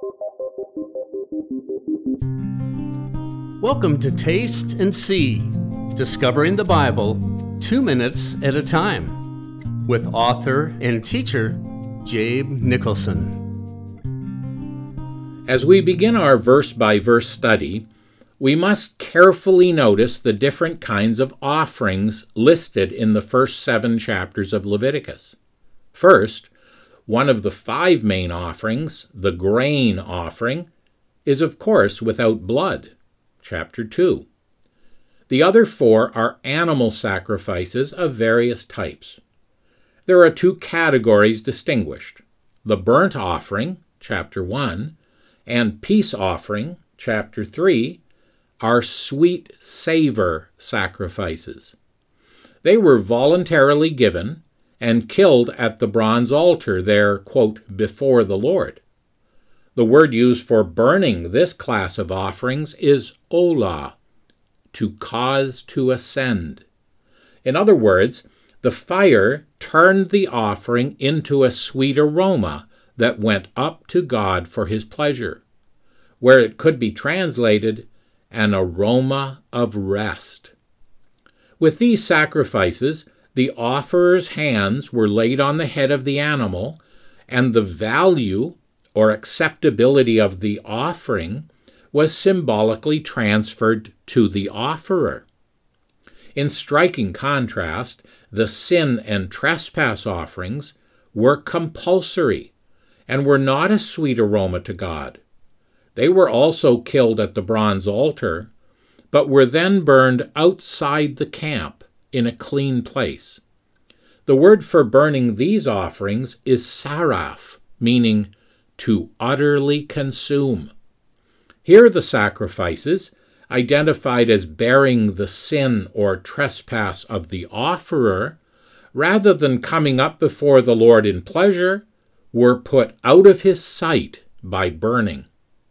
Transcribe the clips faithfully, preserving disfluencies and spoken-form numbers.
Welcome to Taste and See, Discovering the Bible, two minutes at a time, with author and teacher, Jabe Nicholson. As we begin our verse-by-verse study, we must carefully notice the different kinds of offerings listed in the first seven chapters of Leviticus. First, one of the five main offerings, the grain offering, is of course without blood. Chapter two. The other four are animal sacrifices of various types. There are two categories distinguished: the burnt offering, chapter one, and peace offering, chapter three, are sweet savor sacrifices. They were voluntarily given and killed at the bronze altar there, quote, before the Lord. The word used for burning this class of offerings is olah, to cause to ascend. In other words, the fire turned the offering into a sweet aroma that went up to God for his pleasure, where it could be translated an aroma of rest. With these sacrifices, the offerer's hands were laid on the head of the animal, and the value or acceptability of the offering was symbolically transferred to the offerer. In striking contrast, the sin and trespass offerings were compulsory and were not a sweet aroma to God. They were also killed at the bronze altar, but were then burned outside the camp in a clean place. The word for burning these offerings is saraf, meaning to utterly consume. Here the sacrifices, identified as bearing the sin or trespass of the offerer, rather than coming up before the Lord in pleasure, were put out of his sight by burning.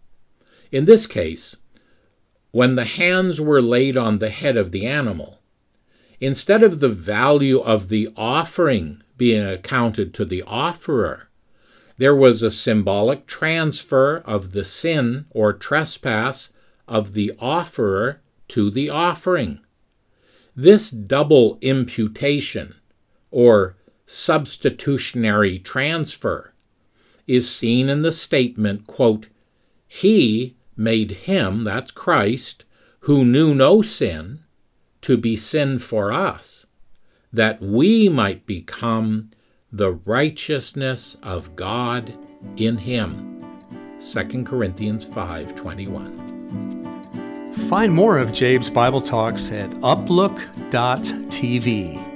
In this case, when the hands were laid on the head of the animal, instead of the value of the offering being accounted to the offerer, there was a symbolic transfer of the sin or trespass of the offerer to the offering. This double imputation, or substitutionary transfer, is seen in the statement, quote, He made him, that's Christ, who knew no sin, to be sin for us, that we might become the righteousness of God in him. Second Corinthians five twenty-one. Find more of Jabe's Bible Talks at uplook dot t v.